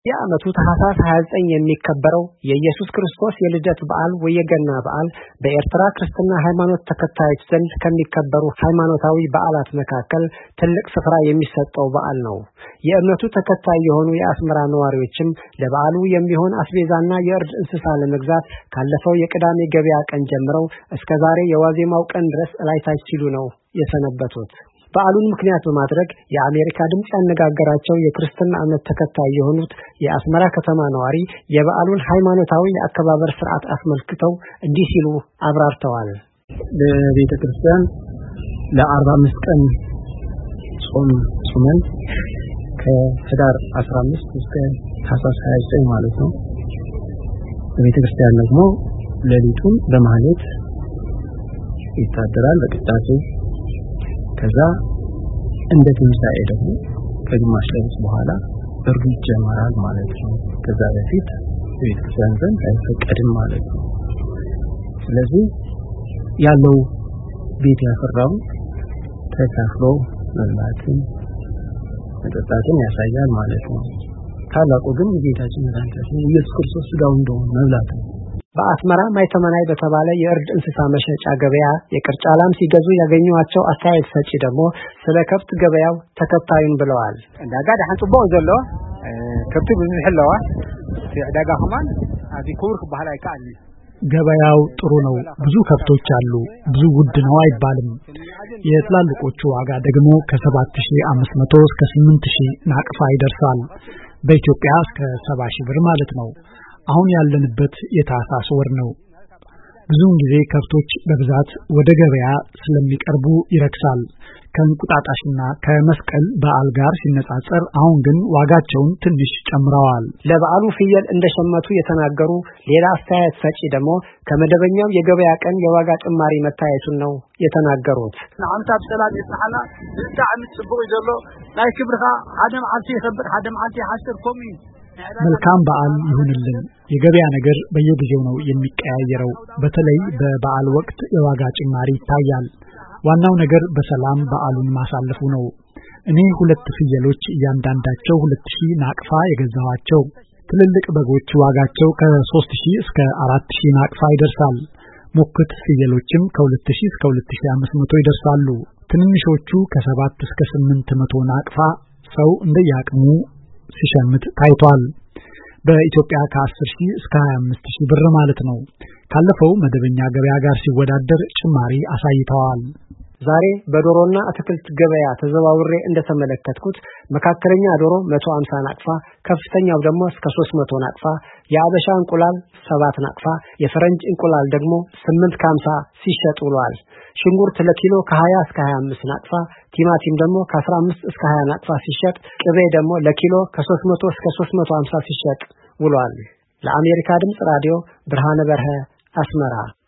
የዓመቱ ታኅሳስ 29 የሚከበረው የኢየሱስ ክርስቶስ የልደት በዓል ወየገና በዓል በኤርትራ ክርስትና ሃይማኖት ተከታዮች ዘንድ ከሚከበሩ ሃይማኖታዊ በዓላት መካከል ትልቅ ስፍራ የሚሰጠው በዓል ነው። የእምነቱ ተከታይ የሆኑ የአስመራ ነዋሪዎችም ለበዓሉ የሚሆን አስቤዛና የእርድ እንስሳ ለመግዛት ካለፈው የቅዳሜ ገበያ ቀን ጀምረው እስከ ዛሬ የዋዜማው ቀን ድረስ እላይታች ሲሉ ነው የሰነበቱት። በዓሉን ምክንያት በማድረግ የአሜሪካ ድምጽ ያነጋገራቸው የክርስትና እምነት ተከታይ የሆኑት የአስመራ ከተማ ነዋሪ የበዓሉን ሃይማኖታዊ የአከባበር ሥርዓት አስመልክተው እንዲህ ሲሉ አብራርተዋል። በቤተ ክርስቲያን ለ45 ቀን ጾመን ከህዳር 15 እስከ ታኅሳስ 29 ማለት ነው። በቤተ ክርስቲያን ደግሞ ሌሊቱን በማህሌት ይታደራል በቅዳሴ ከዛ እንደ ትንሣኤ ደግሞ ከግማሽ ሌሊት በኋላ እርዱ ይጀመራል ማለት ነው። ከዛ በፊት ቤተክርስቲያን ዘንድ አይፈቀድም ማለት ነው። ስለዚህ ያለው ቤት ያፈራው ተካፍሎ መብላትን መጠጣትን ያሳያል ማለት ነው። ታላቁ ግን ጌታችን መድኃኒታችን ኢየሱስ ክርስቶስ ሥጋው እንደሆነ መብላት ነው። በአስመራ ማይተመናይ በተባለ የእርድ እንስሳ መሸጫ ገበያ የቅርጫ ላም ሲገዙ ያገኙዋቸው አስተያየት ሰጪ ደግሞ ስለ ከብት ገበያው ተከታዩን ብለዋል። ዳጋ ዳህን ጽቦ ዘሎ ከብቱ ብዙ ህለዋ ዳጋ ሆማን አዚ ኩርክ ባህላ ይካል ገበያው ጥሩ ነው። ብዙ ከብቶች አሉ። ብዙ ውድ ነው አይባልም። የትላልቆቹ ዋጋ ደግሞ ከ7500 እስከ 8000 ናቅፋ ይደርሳል። በኢትዮጵያ እስከ 70000 ብር ማለት ነው። አሁን ያለንበት የታኅሳስ ወር ነው። ብዙውን ጊዜ ከብቶች በብዛት ወደ ገበያ ስለሚቀርቡ ይረክሳል። ከእንቁጣጣሽና ከመስቀል በዓል ጋር ሲነጻጸር አሁን ግን ዋጋቸውን ትንሽ ጨምረዋል። ለበዓሉ ፍየል እንደሸመቱ የተናገሩ ሌላ አስተያየት ሰጪ ደግሞ ከመደበኛው የገበያ ቀን የዋጋ ጭማሪ መታየቱን ነው የተናገሩት። አንታብ ሰላም ይስሐና በጣም ጽቡቅ ይዘሎ ላይ ክብርኻ አደም አንተ ይከብር አደም አንተ ሐስር ኮሚ መልካም በዓል ይሁንልን። የገበያ ነገር በየጊዜው ነው የሚቀያየረው። በተለይ በበዓል ወቅት የዋጋ ጭማሪ ይታያል። ዋናው ነገር በሰላም በዓሉን ማሳለፉ ነው። እኔ 2 ፍየሎች እያንዳንዳቸው 2000 ናቅፋ የገዛዋቸው። ትልልቅ በጎች ዋጋቸው ከ3000 እስከ 4000 ናቅፋ ይደርሳል። ሞክት ፍየሎችም ከ2000 እስከ 2500 ይደርሳሉ። ትንንሾቹ ከ7 እስከ 800 ናቅፋ ሰው እንደያቅሙ ሲሸምት ታይቷል። በኢትዮጵያ ከ10000 እስከ 25000 ብር ማለት ነው። ካለፈው መደበኛ ገበያ ጋር ሲወዳደር ጭማሪ አሳይተዋል። ዛሬ በዶሮና አትክልት ገበያ ተዘዋውሬ እንደተመለከትኩት መካከለኛ ዶሮ 150 ናቅፋ፣ ከፍተኛው ደግሞ እስከ 300 ናቅፋ፣ የአበሻ እንቁላል 7 ናቅፋ፣ የፈረንጅ እንቁላል ደግሞ 8.50 ሲሸጥ ውሏል። ሽንኩርት ለኪሎ ከ20 እስከ 25 ናቅፋ፣ ቲማቲም ደግሞ ከ15 እስከ 20 ናቅፋ ሲሸጥ፣ ቅቤ ደግሞ ለኪሎ ከ300 እስከ 350 ሲሸጥ ውሏል። ለአሜሪካ ድምጽ ራዲዮ ብርሃነ በርሀ አስመራ